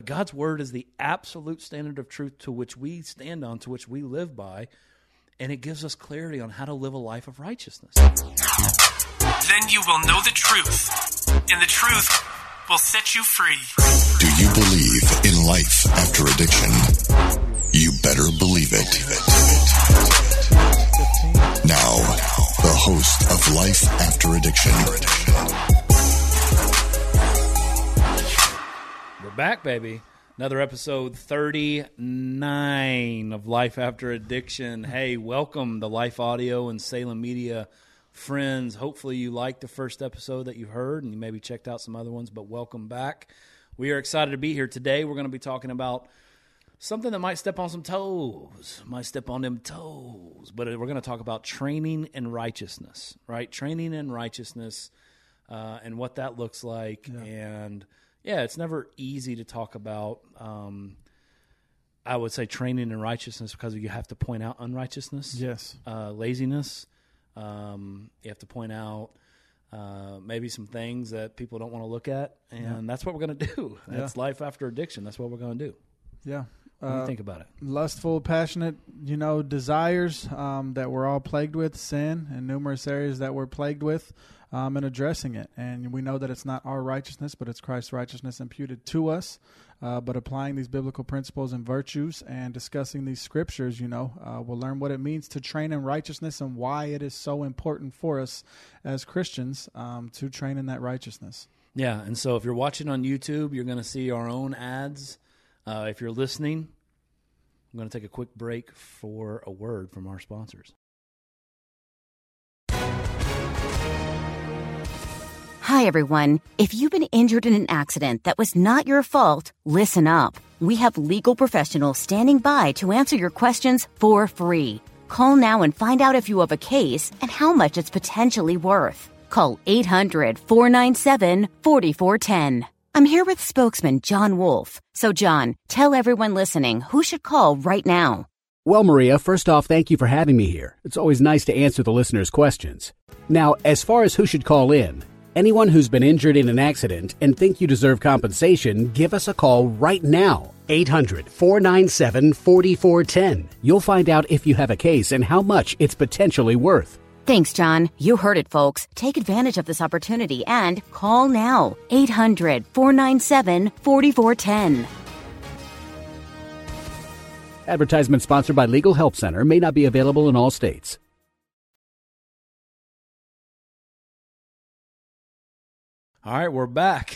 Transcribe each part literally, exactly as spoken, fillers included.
God's word is the absolute standard of truth to which we stand on, to which we live by, and it gives us clarity on how to live a life of righteousness. Then you will know the truth, and the truth will set you free. Do you believe in life after addiction? You better believe it. Now, the host of Life After Addiction. We're back, baby. Another episode thirty-nine of Life After Addiction. Hey, welcome to Life Audio and Salem Media friends. Hopefully you liked the first episode that you heard and you maybe checked out some other ones, but welcome back. We are excited to be here today. We're going to be talking about something that might step on some toes, might step on them toes, but we're going to talk about training in righteousness, right? Training in righteousness uh, and what that looks like. Yeah. And yeah, it's never easy to talk about, um, I would say, training in righteousness because you have to point out unrighteousness, yes, uh, laziness. Um, you have to point out uh, maybe some things that people don't want to look at, and yeah. that's what we're going to do. That's yeah. Life After Addiction. That's what we're going to do. Yeah. What do you uh, think about it? Lustful, passionate, you know, desires um, that we're all plagued with, sin, and numerous areas that we're plagued with, um, and addressing it. And we know that it's not our righteousness, but it's Christ's righteousness imputed to us. Uh, but applying these biblical principles and virtues and discussing these scriptures, you know, uh, we'll learn what it means to train in righteousness and why it is so important for us as Christians um, to train in that righteousness. Yeah, and so if you're watching on YouTube, you're going to see our own ads. Uh, if you're listening, I'm going to take a quick break for a word from our sponsors. Hi, everyone. If you've been injured in an accident that was not your fault, listen up. We have legal professionals standing by to answer your questions for free. Call now and find out if you have a case and how much it's potentially worth. Call eight hundred, four nine seven, four four one zero. I'm here with spokesman John Wolf. So, John, tell everyone listening who should call right now. Well, Maria, first off, thank you for having me here. It's always nice to answer the listeners' questions. Now, as far as who should call in, anyone who's been injured in an accident and think you deserve compensation, give us a call right now. eight hundred, four nine seven, four four one zero. You'll find out if you have a case and how much it's potentially worth. Thanks, John. You heard it, folks. Take advantage of this opportunity and call now. eight hundred, four nine seven, four four one zero. Advertisement sponsored by Legal Help Center. May not be available in all states. All right, we're back.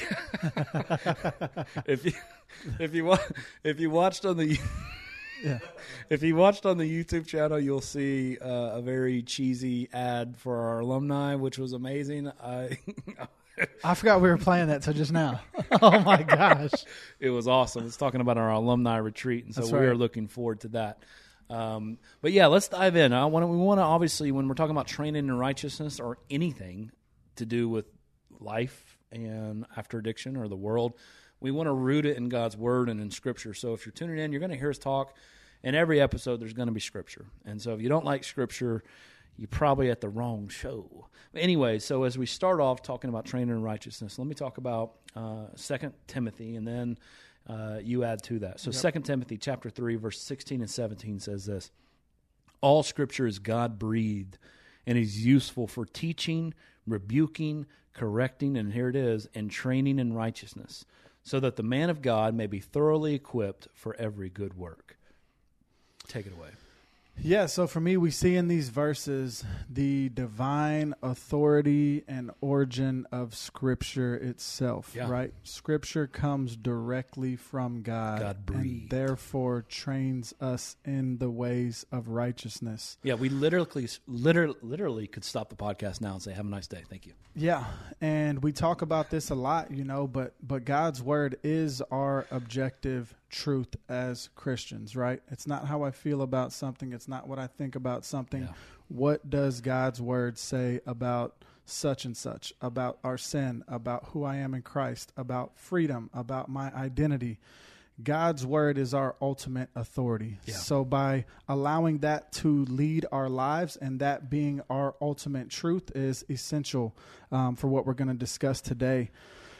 if you if you wa- if you watched on the yeah. if you watched on the YouTube channel, you'll see uh, a very cheesy ad for our alumni, which was amazing. I I forgot we were playing that till just now. Oh my gosh, it was awesome. It's talking about our alumni retreat, and so That's we right. are looking forward to that. Um, but yeah, let's dive in. I want we want to obviously when we're talking about training in righteousness or anything to do with life and after addiction or the world, we want to root it in God's word and in scripture. So if you're tuning in, you're going to hear us talk. In every episode, there's going to be scripture. And so if you don't like scripture, you're probably at the wrong show. Anyway, so as we start off talking about training in righteousness, let me talk about uh, Second Timothy, and then uh, you add to that. So yep. Second Timothy chapter three, verse sixteen and seventeen says this: all scripture is God-breathed and is useful for teaching, rebuking, correcting, and here it is, and training in righteousness, so that the man of God may be thoroughly equipped for every good work. Take it away. Yeah, so for me, we see in these verses the divine authority and origin of Scripture itself, yeah. right? Scripture comes directly from God, God breathed. and therefore trains us in the ways of righteousness. Yeah, we literally, literally, literally could stop the podcast now and say, have a nice day. Thank you. Yeah, and we talk about this a lot, you know, but but God's word is our objective truth as Christians, right? It's not how I feel about something. It's not what I think about something. Yeah. What does God's word say about such and such, about our sin, about who I am in Christ, about freedom, about my identity? God's word is our ultimate authority. Yeah. So by allowing that to lead our lives and that being our ultimate truth is essential um, for what we're going to discuss today.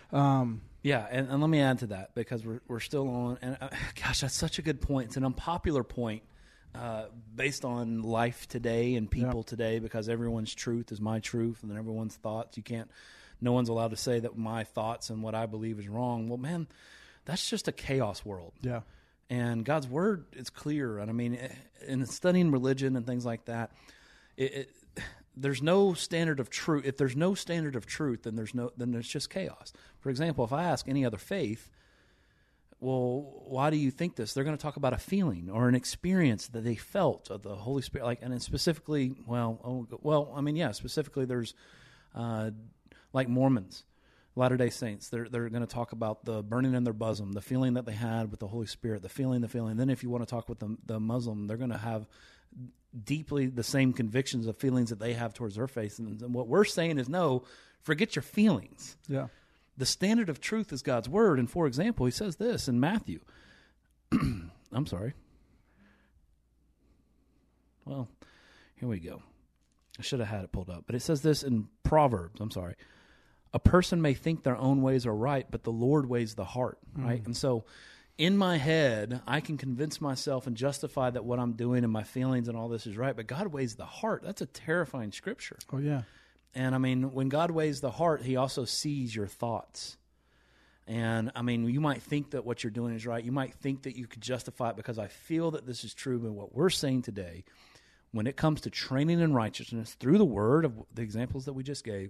Um, Yeah, and, and let me add to that because we're we're still on. And uh, gosh, that's such a good point. It's an unpopular point uh, based on life today and people Yep. today, because everyone's truth is my truth, and then everyone's thoughts. You can't. No one's allowed to say that my thoughts and what I believe is wrong. Well, man, that's just a chaos world. yeah. And God's word is clear. And I mean, in studying religion and things like that, it, it, there's no standard of truth. If there's no standard of truth, then there's no, then there's just chaos. For example, if I ask any other faith, well, why do you think this? They're going to talk about a feeling or an experience that they felt of the Holy Spirit. Like, and then specifically, well, oh, well, I mean, yeah, specifically, there's uh, like Mormons. Latter-day Saints, they're they're going to talk about the burning in their bosom, the feeling that they had with the Holy Spirit, the feeling, the feeling. Then if you want to talk with the, the Muslim, they're going to have deeply the same convictions of feelings that they have towards their faith. And, and what we're saying is, no, forget your feelings. Yeah. The standard of truth is God's word. And for example, he says this in Matthew. I'm sorry. Well, here we go. I should have had it pulled up. But it says this in Proverbs. I'm sorry. A person may think their own ways are right, but the Lord weighs the heart, right? Mm. And so in my head, I can convince myself and justify that what I'm doing and my feelings and all this is right, but God weighs the heart. That's a terrifying scripture. Oh, yeah. And, I mean, when God weighs the heart, he also sees your thoughts. And, I mean, you might think that what you're doing is right. You might think that you could justify it because I feel that this is true. But what we're saying today, when it comes to training in righteousness through the word of the examples that we just gave,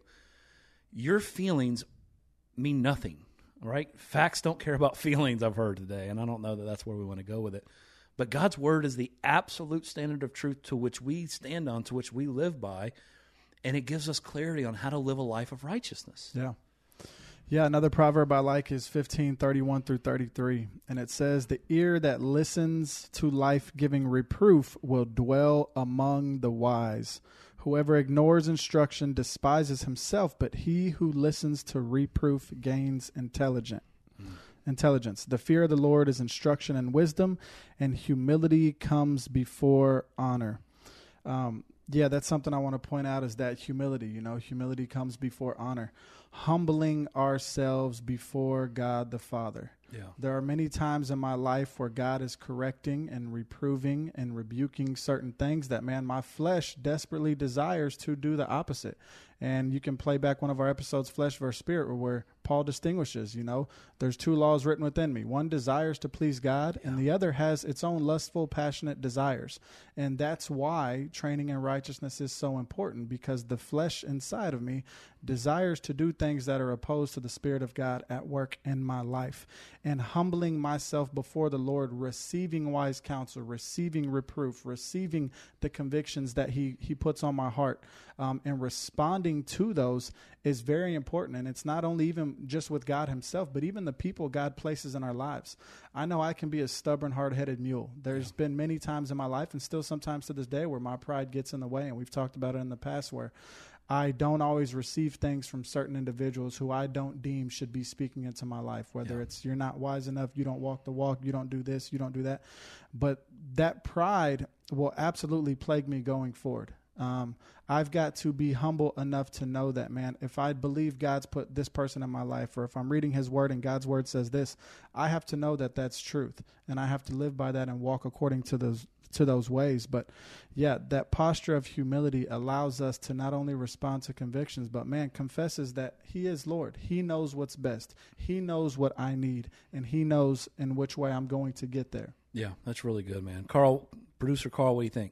your feelings mean nothing, right? Facts don't care about feelings, I've heard today, and I don't know that that's where we want to go with it. But God's word is the absolute standard of truth to which we stand on, to which we live by, and it gives us clarity on how to live a life of righteousness. Yeah. Yeah, another proverb I like is fifteen thirty-one through thirty-three, and it says, "The ear that listens to life-giving reproof will dwell among the wise. Whoever ignores instruction despises himself, but he who listens to reproof gains intelligent. Mm. intelligence. The fear of the Lord is instruction and wisdom, and humility comes before honor." Um, yeah, that's something I want to point out, is that humility, you know, humility comes before honor. Humbling ourselves before God the Father. Yeah. There are many times in my life where God is correcting and reproving and rebuking certain things that, man, my flesh desperately desires to do the opposite. And you can play back one of our episodes, Flesh versus Spirit, where Paul distinguishes, you know, there's two laws written within me. One desires to please God, yeah. and the other has its own lustful, passionate desires. And that's why training in righteousness is so important, because the flesh inside of me desires to do things that are opposed to the Spirit of God at work in my life. And humbling myself before the Lord, receiving wise counsel, receiving reproof, receiving the convictions that he, he puts on my heart, um, and responding to those is very important. And it's not only even just with God himself, but even the people God places in our lives. I know I can be a stubborn, hard-headed mule. There's yeah. been many times in my life, and still sometimes to this day, where my pride gets in the way. And we've talked about it in the past, where I don't always receive things from certain individuals who I don't deem should be speaking into my life, whether yeah. it's you're not wise enough, you don't walk the walk, you don't do this, you don't do that. But that pride will absolutely plague me going forward. Um, I've got to be humble enough to know that, man, if I believe God's put this person in my life, or if I'm reading his word and God's word says this, I have to know that that's truth, and I have to live by that and walk according to those to those ways. But yeah, that posture of humility allows us to not only respond to convictions, but man, confesses that he is Lord. He knows what's best. He knows what I need, and he knows in which way I'm going to get there. Yeah, that's really good, man. Carl, producer Carl, what do you think?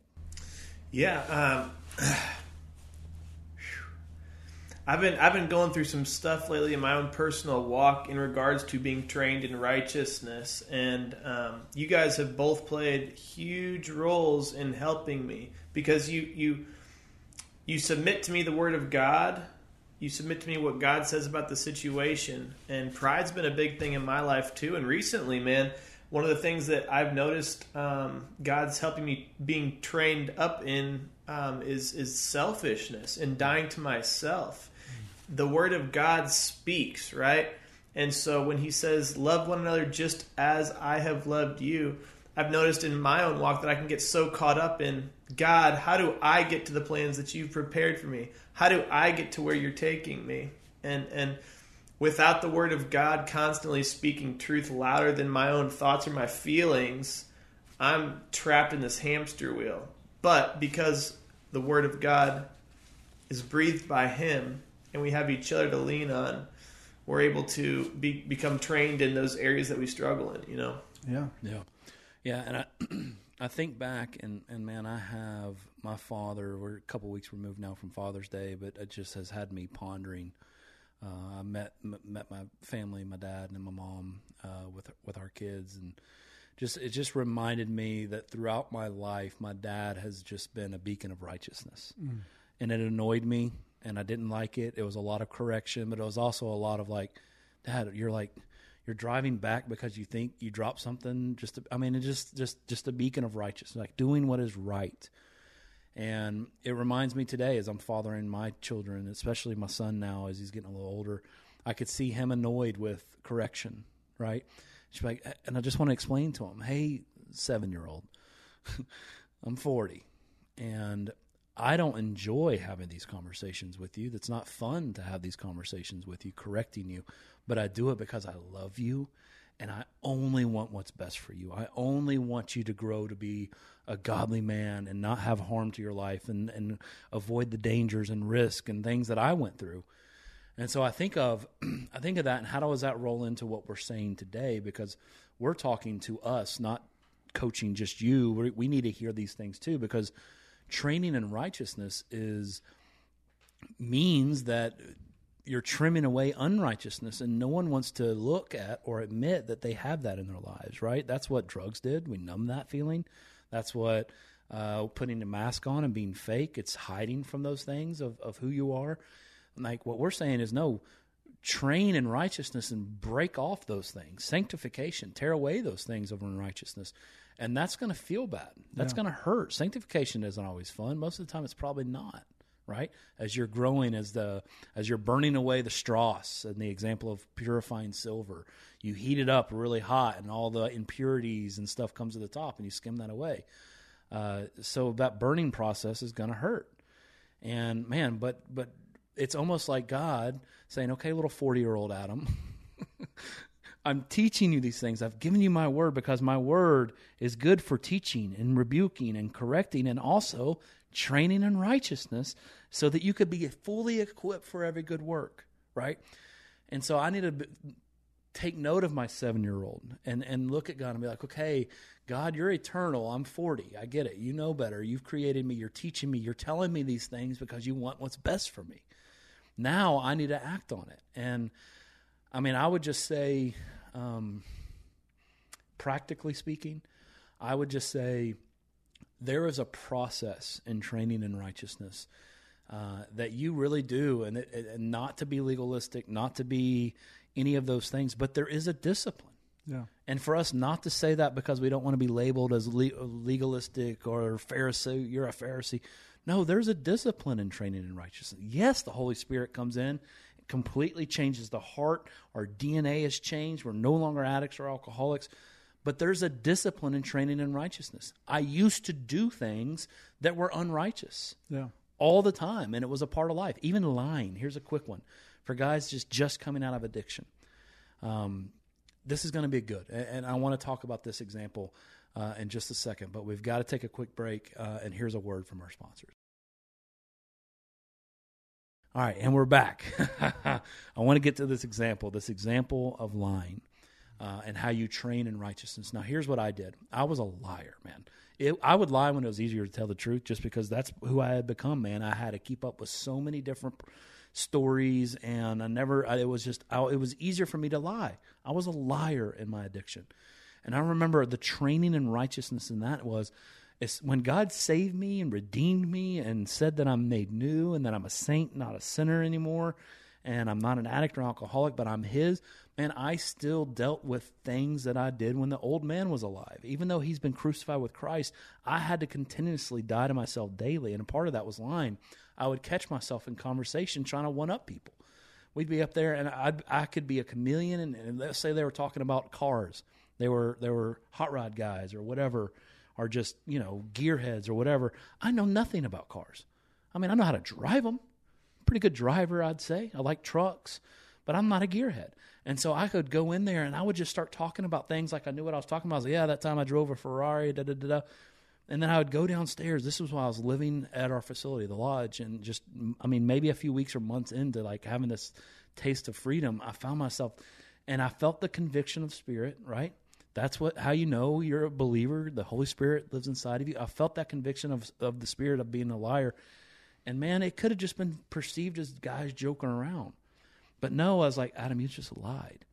Yeah, um, I've been I've been going through some stuff lately in my own personal walk in regards to being trained in righteousness, and um, you guys have both played huge roles in helping me, because you you you submit to me the Word of God, you submit to me what God says about the situation, and pride's been a big thing in my life too. And recently, man, one of the things that I've noticed um, God's helping me being trained up in um, is is selfishness and dying to myself. The Word of God speaks, right? And so when he says, love one another just as I have loved you, I've noticed in my own walk that I can get so caught up in, God, how do I get to the plans that you've prepared for me? How do I get to where you're taking me? And and without the Word of God constantly speaking truth louder than my own thoughts or my feelings, I'm trapped in this hamster wheel. But because the Word of God is breathed by Him and we have each other to lean on, we're able to be, become trained in those areas that we struggle in, you know? Yeah. Yeah. Yeah, and I I think back, and, and man, I have my father, we're a couple weeks removed now from Father's Day, but it just has had me pondering. Uh, I met m- met my family, my dad and my mom, uh, with with our kids, and just it just reminded me that throughout my life, my dad has just been a beacon of righteousness. Mm. And it annoyed me, and I didn't like it. It was a lot of correction, but it was also a lot of like, Dad, you're like, you're driving back because you think you dropped something. Just, to, I mean, it's just, just, just a beacon of righteousness, like doing what is right. And it reminds me today as I'm fathering my children, especially my son now as he's getting a little older, I could see him annoyed with correction, right? She's like, and I just want to explain to him, hey, seven-year-old, I'm forty, and I don't enjoy having these conversations with you. That's not fun to have these conversations with you, correcting you. But I do it because I love you, and I only want what's best for you. I only want you to grow to be a godly man and not have harm to your life and, and avoid the dangers and risk and things that I went through. And so I think of I think of that, and how does that roll into what we're saying today? Because we're talking to us, not coaching just you. We, we need to hear these things too, because training in righteousness is means that you're trimming away unrighteousness, and no one wants to look at or admit that they have that in their lives, right? That's what drugs did. We numb that feeling. That's what uh, putting a mask on and being fake, it's hiding from those things of, of who you are. Like what we're saying is, no, train in righteousness and break off those things. Sanctification, tear away those things of unrighteousness. And that's going to feel bad. That's yeah. going to hurt. Sanctification isn't always fun. Most of the time it's probably not, right? As you're growing, as the as you're burning away the dross, and the example of purifying silver, you heat it up really hot and all the impurities and stuff comes to the top and you skim that away. Uh, so that burning process is going to hurt. And man, but but it's almost like God saying, okay, little forty-year-old Adam, I'm teaching you these things. I've given you my word because my word is good for teaching and rebuking and correcting and also training in righteousness so that you could be fully equipped for every good work, right? And so I need to b- take note of my seven-year-old and, and look at God and be like, okay, God, you're eternal. I'm forty. I get it. You know better. You've created me. You're teaching me. You're telling me these things because you want what's best for me. Now I need to act on it. And I mean, I would just say, um, practically speaking, I would just say there is a process in training in righteousness uh, that you really do, and, it, and not to be legalistic, not to be any of those things, but there is a discipline. Yeah. And for us not to say that because we don't want to be labeled as le- legalistic or Pharisee, you're a Pharisee. No, there's a discipline in training in righteousness. Yes, the Holy Spirit comes in, completely changes the heart. Our D N A has changed. We're no longer addicts or alcoholics. But there's a discipline in training in righteousness. I used to do things that were unrighteous yeah. all the time, and it was a part of life. Even lying. Here's a quick one. For guys just, just coming out of addiction. Um, this is going to be good. And, and I want to talk about this example Uh, in just a second, but we've got to take a quick break, uh, and here's a word from our sponsors. All right, and we're back. I want to get to this example, this example of lying uh, and how you train in righteousness. Now, here's what I did. I was a liar, man. It, I would lie when it was easier to tell the truth just because that's who I had become, man. I had to keep up with so many different stories, and I never, I, it was just, I, it was easier for me to lie. I was a liar in my addiction. And I remember the training in righteousness in that was it's when God saved me and redeemed me and said that I'm made new and that I'm a saint, not a sinner anymore, and I'm not an addict or alcoholic, but I'm His. Man, I still dealt with things that I did when the old man was alive. Even though he's been crucified with Christ, I had to continuously die to myself daily, and a part of that was lying. I would catch myself in conversation trying to one-up people. We'd be up there, and I'd, I could be a chameleon, and, and let's say they were talking about cars. They were they were hot rod guys or whatever, or just, you know, gearheads or whatever. I know nothing about cars. I mean, I know how to drive them. Pretty good driver, I'd say. I like trucks. but I'm not a gearhead. And so I could go in there and I would just start talking about things like I knew what I was talking about. I was like, yeah, that time I drove a Ferrari, da da da da. And then I would go downstairs. This was while I was living at our facility, the lodge, and just, I mean, maybe a few weeks or months into like having this taste of freedom, I found myself, and I felt the conviction of Spirit, right? That's what how you know you're a believer. The Holy Spirit lives inside of you. I felt that conviction of of the spirit of being a liar. And, man, it could have just been perceived as guys joking around. But, no, I was like, Adam, you just lied.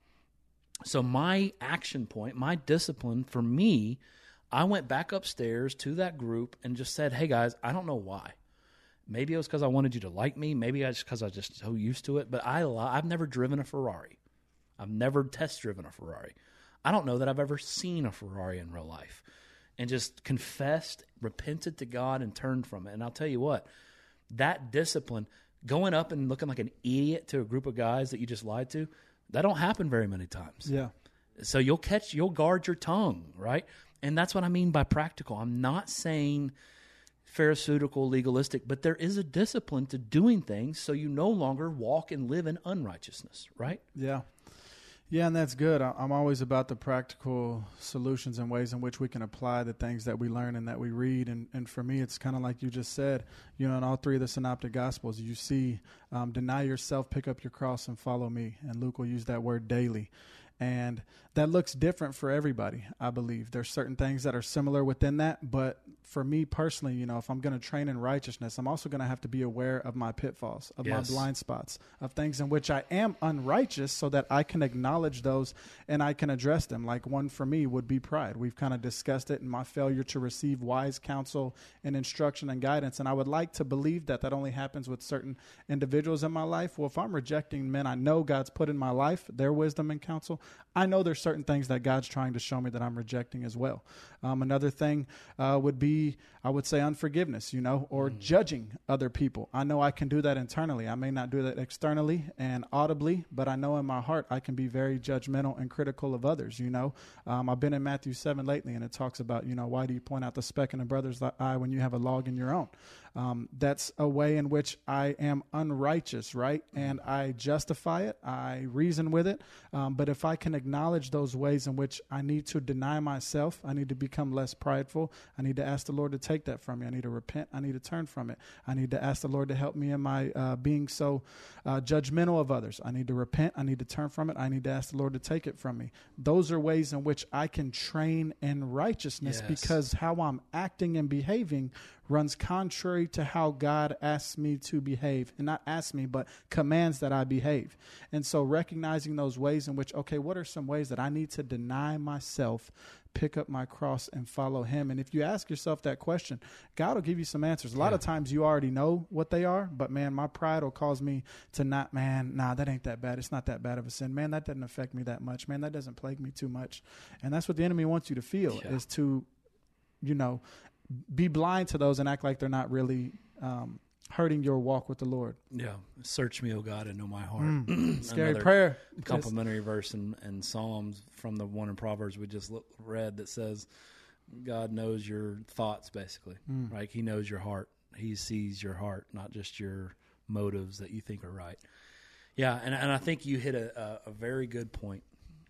So my action point, my discipline for me, I went back upstairs to that group and just said, hey, guys, I don't know why. Maybe it was because I wanted you to like me. Maybe it's because I was just so used to it. But I, I've never driven a Ferrari. I've never test-driven a Ferrari. I don't know that I've ever seen a Ferrari in real life. And just confessed, repented to God, and turned from it. And I'll tell you what, that discipline, going up and looking like an idiot to a group of guys that you just lied to, that don't happen very many times. Yeah. So you'll catch, you'll guard your tongue, right? And that's what I mean by practical. I'm not saying pharisaical, legalistic, but there is a discipline to doing things so you no longer walk and live in unrighteousness, right? Yeah. Yeah, and that's good. I'm always about the practical solutions and ways in which we can apply the things that we learn and that we read. And, and for me, it's kind of like you just said, you know, in all three of the synoptic gospels, you see um, deny yourself, pick up your cross, and follow me. And Luke will use that word daily. And that looks different for everybody, I believe. There's certain things that are similar within that. But for me personally, you know, if I'm going to train in righteousness, I'm also going to have to be aware of my pitfalls, of Yes. my blind spots, of things in which I am unrighteous so that I can acknowledge those and I can address them. Like one for me would be pride. We've kind of discussed it in my failure to receive wise counsel and instruction and guidance. And I would like to believe that that only happens with certain individuals in my life. Well, if I'm rejecting men I know God's put in my life, their wisdom and counsel, I know there's certain things that God's trying to show me that I'm rejecting as well. Um, another thing uh, would be, I would say, unforgiveness, you know, or mm. judging other people. I know I can do that internally. I may not do that externally and audibly, but I know in my heart I can be very judgmental and critical of others, you know. Um, I've been in Matthew seven lately, and it talks about, you know, why do you point out the speck in a brother's eye when you have a log in your own? Um, that's a way in which I am unrighteous, right? And I justify it. I reason with it. Um, but if I can acknowledge those ways in which I need to deny myself, I need to become less prideful. I need to ask the Lord to take that from me. I need to repent. I need to turn from it. I need to ask the Lord to help me in my uh, being so uh, judgmental of others. I need to repent. I need to turn from it. I need to ask the Lord to take it from me. Those are ways in which I can train in righteousness, Yes. because how I'm acting and behaving runs contrary to how God asks me to behave. And not asks me, but commands that I behave. And so recognizing those ways in which, okay, what are some ways that I need to deny myself, pick up my cross, and follow him? And if you ask yourself that question, God will give you some answers. A lot Yeah. of times you already know what they are, but man, my pride will cause me to not, man, nah, that ain't that bad. It's not that bad of a sin. Man, that doesn't affect me that much. Man, that doesn't plague me too much. And that's what the enemy wants you to feel, Yeah. is to, you know, be blind to those and act like they're not really um, hurting your walk with the Lord. Yeah. Search me, O God, and know my heart. Mm. Scary Another prayer. complimentary verse in, in Psalms from the one in Proverbs we just look, read that says God knows your thoughts, basically. Mm. Right? He knows your heart. He sees your heart, not just your motives that you think are right. Yeah, and, and I think you hit a, a, a very good point,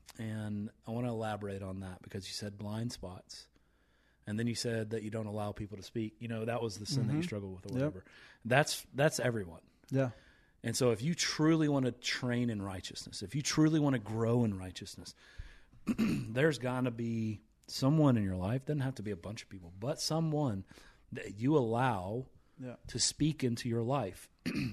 and I want to elaborate on that because you said blind spots. And then you said that you don't allow people to speak. You know, that was the sin Mm-hmm. that you struggled with or Yep. whatever. That's that's everyone. Yeah. And so if you truly want to train in righteousness, if you truly want to grow in righteousness, there's got to be someone in your life, doesn't have to be a bunch of people, but someone that you allow Yeah. to speak into your life.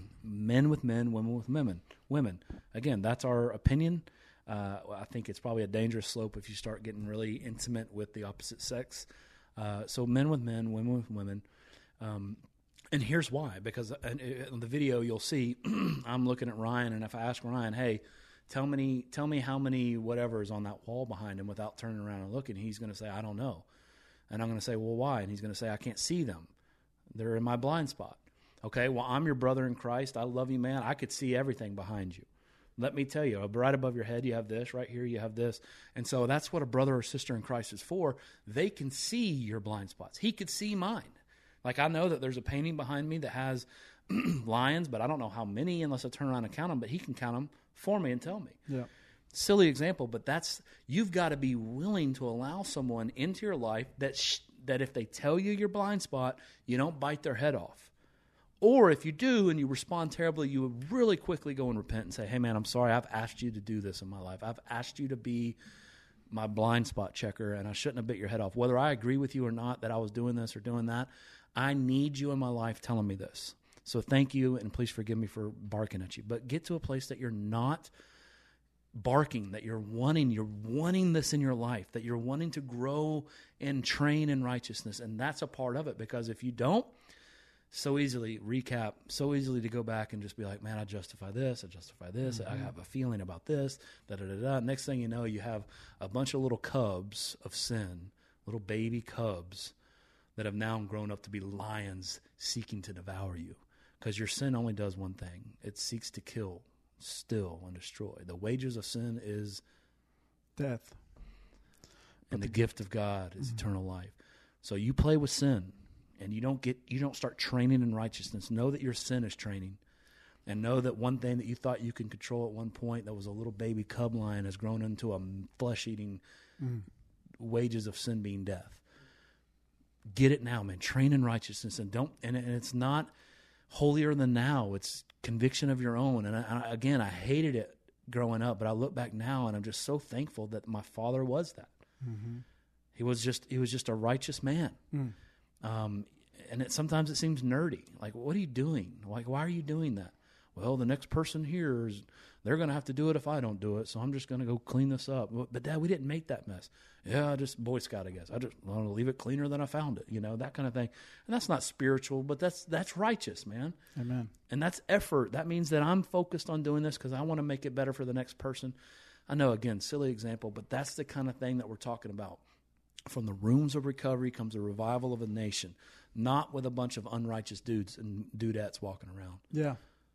Men with men, women with women. Women. Again, that's our opinion. Uh, I think it's probably a dangerous slope if you start getting really intimate with the opposite sex. Uh, so men with men, women with women. Um, and here's why. Because in the video you'll see, I'm looking at Ryan, and if I ask Ryan, hey, tell me tell me how many whatever is on that wall behind him without turning around and looking, he's going to say, I don't know. And I'm going to say, well, why? And he's going to say, I can't see them. They're in my blind spot. Okay, well, I'm your brother in Christ. I love you, man. I could see everything behind you. Let me tell you, right above your head, you have this. Right here, you have this. And so that's what a brother or sister in Christ is for. They can see your blind spots. He could see mine. Like, I know that there's a painting behind me that has lions, but I don't know how many unless I turn around and count them. But he can count them for me and tell me. Yeah. Silly example, but that's you've got to be willing to allow someone into your life that sh- that if they tell you your blind spot, you don't bite their head off. Or if you do and you respond terribly, you would really quickly go and repent and say, hey, man, I'm sorry. I've asked you to do this in my life. I've asked you to be my blind spot checker, and I shouldn't have bit your head off. Whether I agree with you or not that I was doing this or doing that, I need you in my life telling me this. So thank you, and please forgive me for barking at you. But get to a place that you're not barking, that you're wanting, you're wanting this in your life, that you're wanting to grow and train in righteousness. And that's a part of it, because if you don't, so easily recap, so easily to go back and just be like, man, I justify this, I justify this, mm-hmm. I have a feeling about this, da da da da. Next thing you know, you have a bunch of little cubs of sin, little baby cubs that have now grown up to be lions seeking to devour you. Because your sin only does one thing. It seeks to kill, steal, and destroy. The wages of sin is death. And the gift of God is mm-hmm. eternal life. So you play with sin, and you don't get you don't start training in righteousness. Know that your sin is training. And know that one thing that you thought you can control at one point, that was a little baby cub lion, has grown into a flesh-eating mm. wages of sin being death. Get it now, man. Train in righteousness, and don't. And, and it's not holier than thou. It's conviction of your own. And I, I, again, I hated it growing up, but I look back now, and I'm just so thankful that my father was that. Mm-hmm. He was just he was just a righteous man. Mm. Um, and it, sometimes it seems nerdy. Like, what are you doing? Like, why are you doing that? Well, the next person here, is they're going to have to do it if I don't do it, so I'm just going to go clean this up. But, Dad, we didn't make that mess. Yeah, just Boy Scout, I guess. I just want to leave it cleaner than I found it, you know, that kind of thing. And that's not spiritual, but that's that's righteous, man. Amen. And that's effort. That means that I'm focused on doing this because I want to make it better for the next person. I know, again, silly example, but that's the kind of thing that we're talking about. From the rooms of recovery comes a revival of a nation, not with a bunch of unrighteous dudes and dudettes walking around. Yeah.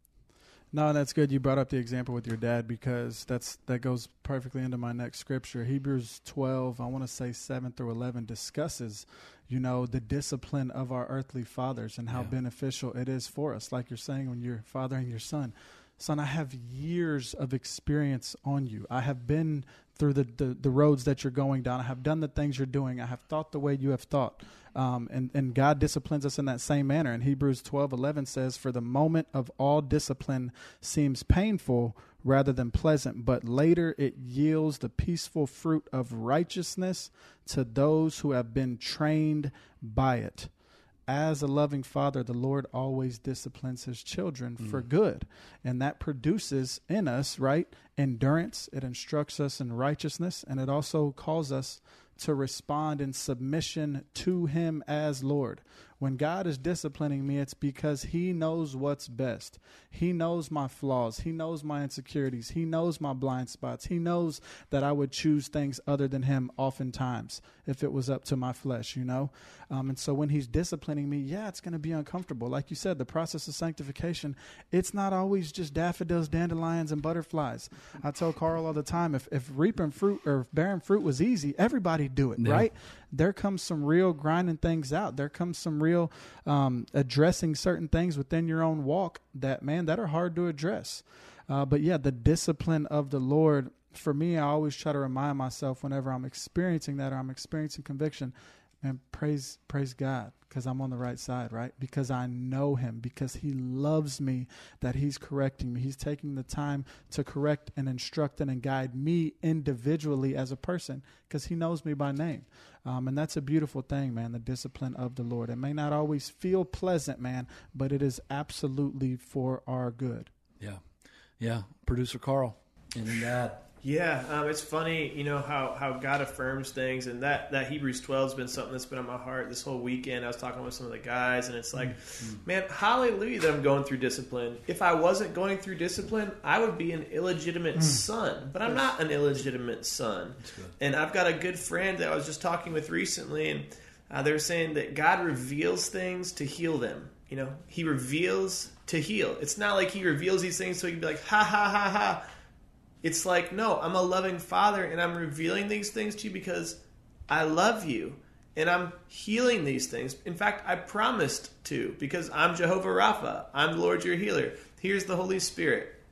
No, that's good. You brought up the example with your dad, because that's that goes perfectly into my next scripture. Hebrews twelve, I want to say seven through eleven, discusses, you know, the discipline of our earthly fathers and how yeah. beneficial it is for us. Like you're saying, when you're fathering your son, son, I have years of experience on you. I have been through the, the, the roads that you're going down. I have done the things you're doing. I have thought the way you have thought. Um, and, and God disciplines us in that same manner. And Hebrews twelve eleven says, for the moment of all discipline seems painful rather than pleasant, but later it yields the peaceful fruit of righteousness to those who have been trained by it. As a loving father, the Lord always disciplines his children mm. for good. And that produces in us, right, endurance. It instructs us in righteousness. And it also calls us to respond in submission to him as Lord. When God is disciplining me, it's because he knows what's best. He knows my flaws. He knows my insecurities. He knows my blind spots. He knows that I would choose things other than him oftentimes if it was up to my flesh, you know? Um, and so when he's disciplining me, yeah, it's going to be uncomfortable. Like you said, the process of sanctification, it's not always just daffodils, dandelions, and butterflies. I tell Carl all the time, if, if reaping fruit or if bearing fruit was easy, everybody do it, yeah. right? There comes some real grinding things out. There comes some real um, addressing certain things within your own walk that, man, that are hard to address. Uh, but yeah, the discipline of the Lord, for me, I always try to remind myself whenever I'm experiencing that or I'm experiencing conviction, man, praise, praise God, because I'm on the right side, right? Because I know him, because he loves me, that he's correcting me. He's taking the time to correct and instruct and guide me individually as a person, because he knows me by name. Um, and that's a beautiful thing, man, the discipline of the Lord. It may not always feel pleasant, man, but it is absolutely for our good. Yeah. Yeah. Producer Carl. And that. Yeah, um, it's funny, you know, how, how God affirms things, and that, that Hebrews twelve has been something that's been on my heart this whole weekend. I was talking with some of the guys, and it's like, mm-hmm. man, hallelujah that I'm going through discipline. If I wasn't going through discipline, I would be an illegitimate mm. son, but I'm not an illegitimate son. And I've got a good friend that I was just talking with recently, and uh, they were saying that God reveals things to heal them. You know, he reveals to heal. It's not like he reveals these things so he can be like, ha, ha, ha, ha. It's like, no, I'm a loving father, and I'm revealing these things to you because I love you, and I'm healing these things. In fact, I promised to, because I'm Jehovah Rapha. I'm the Lord your healer. Here's the Holy Spirit.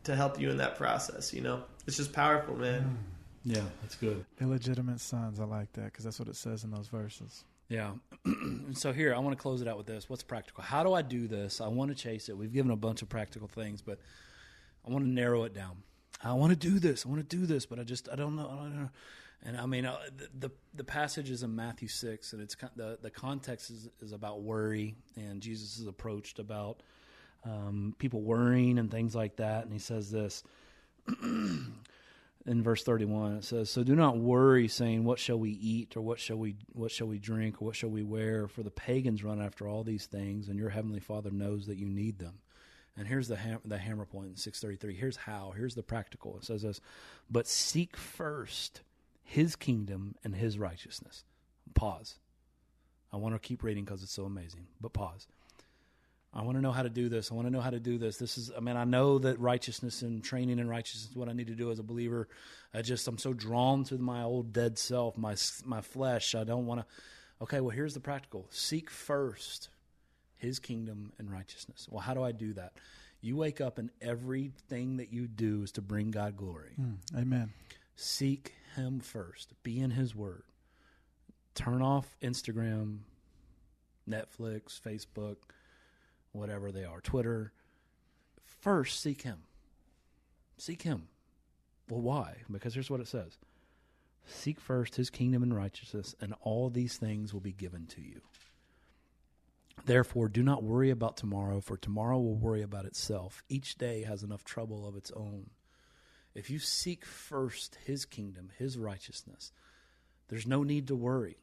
to help you in that process. You know, it's just powerful, man. Yeah, that's good. Illegitimate sons. I like that because that's what it says in those verses. Yeah. So here, I want to close it out with this. What's practical? How do I do this? I want to chase it. We've given a bunch of practical things, but I want to narrow it down. I want to do this. I want to do this, but I just, I don't know. I don't know. And I mean, uh, the, the the passage is in Matthew six, and it's the the context is, is about worry, and Jesus is approached about um, people worrying and things like that. And he says this in verse thirty-one. It says, "So do not worry, saying, what shall we eat, or what shall we what shall we drink, or what shall we wear? For the pagans run after all these things, and your heavenly Father knows that you need them." And here's the ham- the hammer point in six thirty-three. Here's how. Here's the practical. It says this: "But seek first His kingdom and His righteousness." Pause. I want to keep reading because it's so amazing, but pause. I want to know how to do this. I want to know how to do this. This is, I mean, I know that righteousness and training in righteousness is what I need to do as a believer. I just, I'm so drawn to my old dead self, my my flesh. I don't want to. Okay, well, here's the practical. Seek first His kingdom and righteousness. Well, how do I do that? You wake up and everything that you do is to bring God glory. Mm, amen. Seek Him first. Be in His Word. Turn off Instagram, Netflix, Facebook, whatever they are, Twitter. First, seek Him. Seek Him. Well, why? Because here's what it says. Seek first His kingdom and righteousness, and all these things will be given to you. Therefore, do not worry about tomorrow, for tomorrow will worry about itself. Each day has enough trouble of its own. If you seek first His kingdom, His righteousness, there's no need to worry.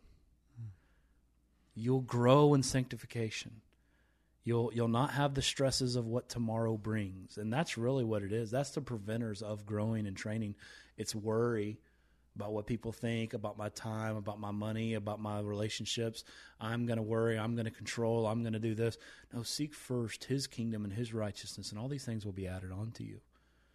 You'll grow in sanctification. You'll you'll not have the stresses of what tomorrow brings. And that's really what it is. That's the preventers of growing and training. It's worry about what people think, about my time, about my money, about my relationships. I'm going to worry. I'm going to control. I'm going to do this. No, seek first His kingdom and His righteousness, and all these things will be added on to you.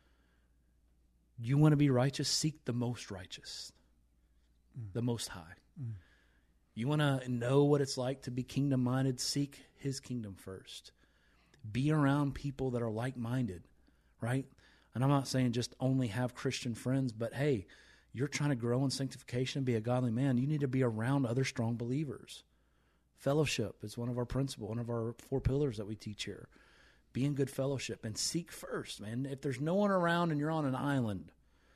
You want to be righteous? Seek the most righteous, mm. the most high. Mm. You want to know what it's like to be kingdom-minded? Seek His kingdom first. Be around people that are like-minded, right? And I'm not saying just only have Christian friends, but hey, you're trying to grow in sanctification and be a godly man, you need to be around other strong believers. Fellowship is one of our principles, one of our four pillars that we teach here. Be in good fellowship and seek first, man. If there's no one around and you're on an island,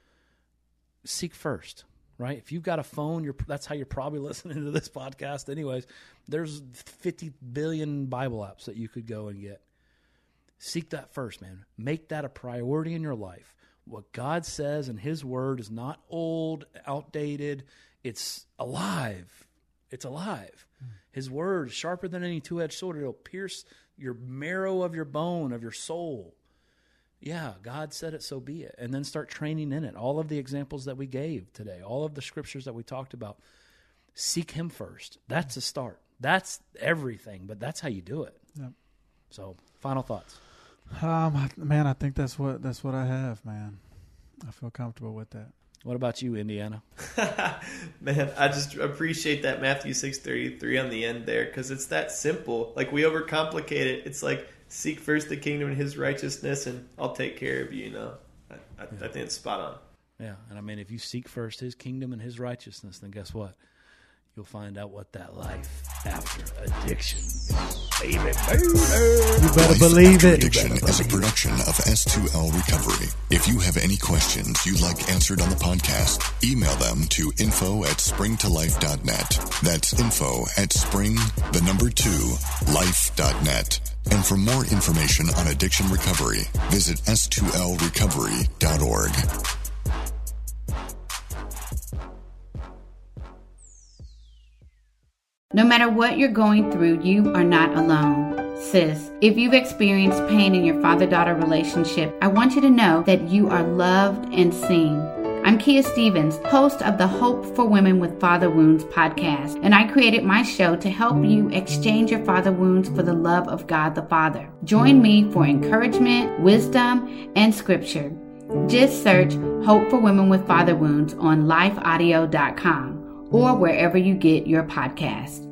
seek first, right? If you've got a phone, you're, that's how you're probably listening to this podcast anyways. There's fifty billion Bible apps that you could go and get. Seek that first, man. Make that a priority in your life. What God says in His Word is not old, outdated. It's alive. It's alive. Mm. His Word is sharper than any two-edged sword. It'll pierce your marrow of your bone, of your soul. Yeah, God said it, so be it. And then start training in it. All of the examples that we gave today, all of the scriptures that we talked about, seek Him first. That's a start. That's everything, but that's how you do it. Yep. So, final thoughts. Um, man, I think that's what that's what I have, man. I feel comfortable with that. What about you, Indiana? Man, I just appreciate that Matthew six thirty-three on the end there, because it's that simple. Like, we overcomplicate it. It's like, seek first the kingdom and His righteousness, and I'll take care of you, you know. I, I, yeah. I think it's spot on. Yeah, and I mean, if you seek first His kingdom and His righteousness, then guess what? You'll find out what that life after addiction is. Baby, baby. You better Life believe After it. Addiction is a production of S two L Recovery. If you have any questions you'd like answered on the podcast, email them to info at spring to life dot net. That's info at spring, the number two, life dot net. And for more information on addiction recovery, visit S two L recovery dot org. No matter what you're going through, you are not alone. Sis, if you've experienced pain in your father-daughter relationship, I want you to know that you are loved and seen. I'm Kia Stevens, host of the Hope for Women with Father Wounds podcast, and I created my show to help you exchange your father wounds for the love of God the Father. Join me for encouragement, wisdom, and scripture. Just search Hope for Women with Father Wounds on life audio dot com or wherever you get your podcast.